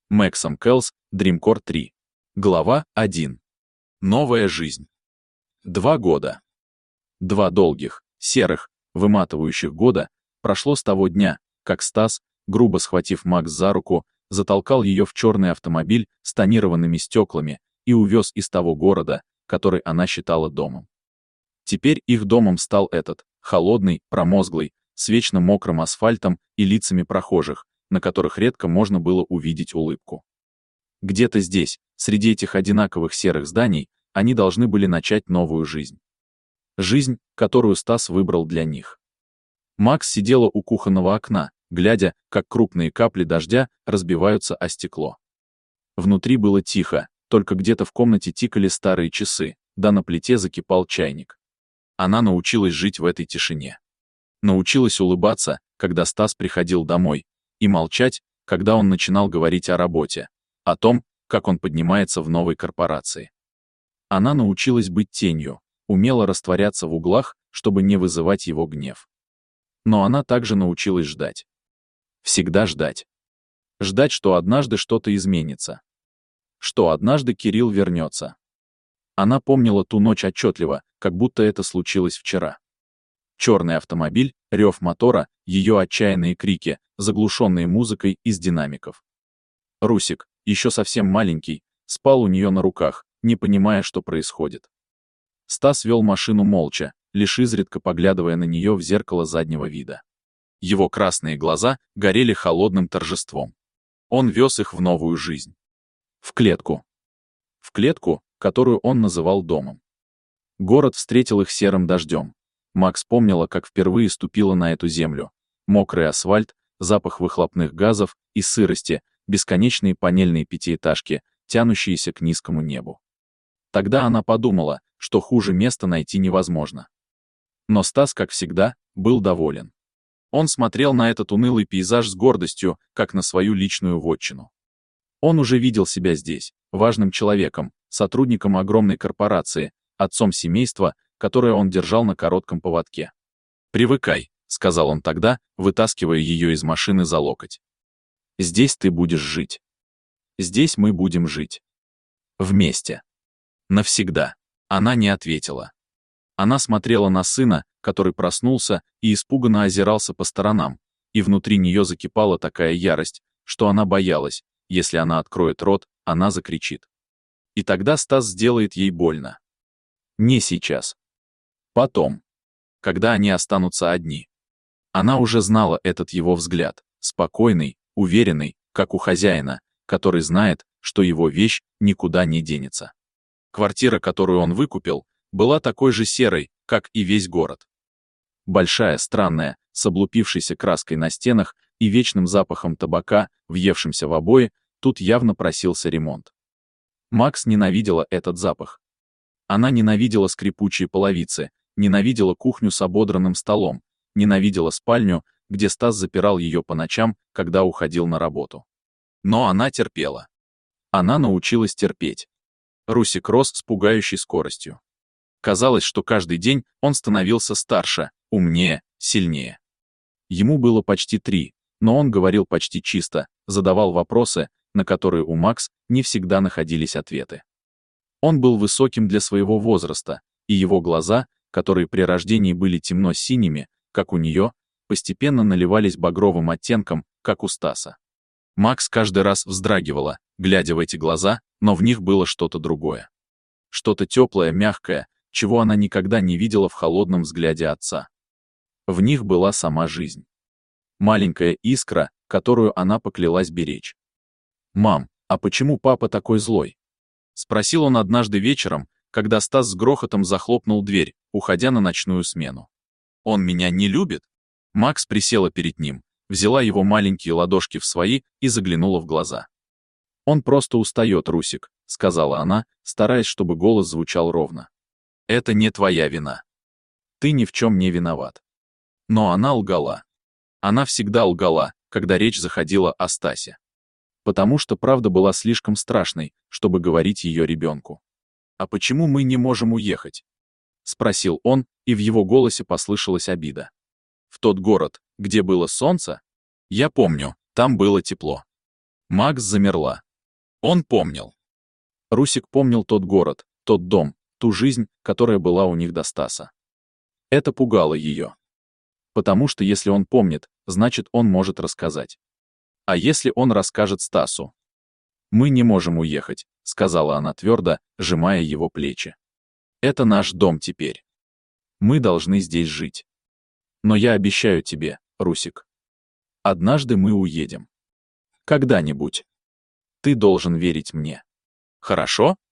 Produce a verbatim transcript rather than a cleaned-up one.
Максом Келс, Dreamcore три. Глава один. Новая жизнь. Два года. Два долгих, серых, выматывающих года прошло с того дня, как Стас, грубо схватив Макс за руку, затолкал ее в черный автомобиль с тонированными стеклами и увез из того города, который она считала домом. Теперь их домом стал этот, холодный, промозглый, с вечно мокрым асфальтом и лицами прохожих, на которых редко можно было увидеть улыбку. Где-то здесь, среди этих одинаковых серых зданий, они должны были начать новую жизнь. Жизнь, которую Стас выбрал для них. Макс сидела у кухонного окна, глядя, как крупные капли дождя разбиваются о стекло. Внутри было тихо, только где-то в комнате тикали старые часы, да на плите закипал чайник. Она научилась жить в этой тишине. Научилась улыбаться, когда Стас приходил домой, и молчать, когда он начинал говорить о работе, о том, как он поднимается в новой корпорации. Она научилась быть тенью, умела растворяться в углах, чтобы не вызывать его гнев. Но она также научилась ждать. Всегда ждать. Ждать, что однажды что-то изменится. Что однажды Кирилл вернется. Она помнила ту ночь отчетливо, как будто это случилось вчера. Черный автомобиль, рев мотора, ее отчаянные крики, заглушенные музыкой из динамиков. Русик, еще совсем маленький, спал у нее на руках, не понимая, что происходит. Стас вел машину молча, лишь изредка поглядывая на нее в зеркало заднего вида. Его красные глаза горели холодным торжеством. Он вез их в новую жизнь. В клетку. В клетку, которую он называл домом. Город встретил их серым дождем. Макс помнила, как впервые ступила на эту землю. Мокрый асфальт, запах выхлопных газов и сырости, бесконечные панельные пятиэтажки, тянущиеся к низкому небу. Тогда она подумала, что хуже места найти невозможно. Но Стас, как всегда, был доволен. Он смотрел на этот унылый пейзаж с гордостью, как на свою личную вотчину. Он уже видел себя здесь, важным человеком, сотрудником огромной корпорации, отцом семейства, которое он держал на коротком поводке. «Привыкай», — сказал он тогда, вытаскивая ее из машины за локоть. «Здесь ты будешь жить. Здесь мы будем жить. Вместе. Навсегда». Она не ответила. Она смотрела на сына, который проснулся и испуганно озирался по сторонам, и внутри нее закипала такая ярость, что она боялась, если она откроет рот, она закричит. И тогда Стас сделает ей больно. Не сейчас. Потом. Когда они останутся одни. Она уже знала этот его взгляд, спокойный, уверенный, как у хозяина, который знает, что его вещь никуда не денется. Квартира, которую он выкупил, была такой же серой, как и весь город. Большая, странная, с облупившейся краской на стенах и вечным запахом табака, въевшимся в обои, тут явно просился ремонт. Макс ненавидела этот запах. Она ненавидела скрипучие половицы, ненавидела кухню с ободранным столом, ненавидела спальню, где Стас запирал ее по ночам, когда уходил на работу. Но она терпела. Она научилась терпеть. Русик рос с пугающей скоростью. Казалось, что каждый день он становился старше, умнее, сильнее. Ему было почти три, но он говорил почти чисто, задавал вопросы, на которые у Макс не всегда находились ответы. Он был высоким для своего возраста, и его глаза, которые при рождении были темно-синими, как у нее, постепенно наливались багровым оттенком, как у Стаса. Макс каждый раз вздрагивала, глядя в эти глаза, но в них было что-то другое. Что-то теплое, мягкое, чего она никогда не видела в холодном взгляде отца. В них была сама жизнь. Маленькая искра, которую она поклялась беречь. «Мам, а почему папа такой злой?» — спросил он однажды вечером, когда Стас с грохотом захлопнул дверь, уходя на ночную смену. «Он меня не любит?» Макс присела перед ним, взяла его маленькие ладошки в свои и заглянула в глаза. «Он просто устает, Русик», — сказала она, стараясь, чтобы голос звучал ровно. «Это не твоя вина. Ты ни в чем не виноват». Но она лгала. Она всегда лгала, когда речь заходила о Стасе. Потому что правда была слишком страшной, чтобы говорить ее ребенку. «А почему мы не можем уехать?» — спросил он, и в его голосе послышалась обида. «В тот город, где было солнце? Я помню, там было тепло. Макс замерла. Он помнил. Русик помнил тот город, тот дом, ту жизнь, которая была у них до Стаса. Это пугало ее. Потому что если он помнит, значит, он может рассказать. А если он расскажет Стасу? «Мы не можем уехать», — сказала она твердо, сжимая его плечи. «Это наш дом теперь. Мы должны здесь жить. Но я обещаю тебе, Русик, однажды мы уедем. Когда-нибудь. Ты должен верить мне. Хорошо?»